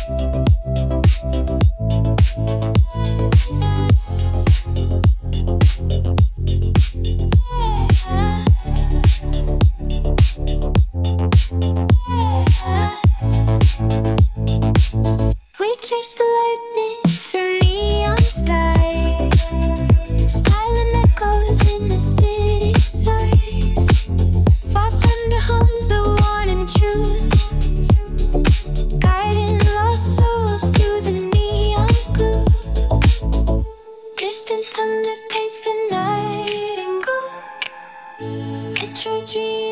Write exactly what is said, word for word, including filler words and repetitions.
Distant thunder paints the night in gold. Petro dream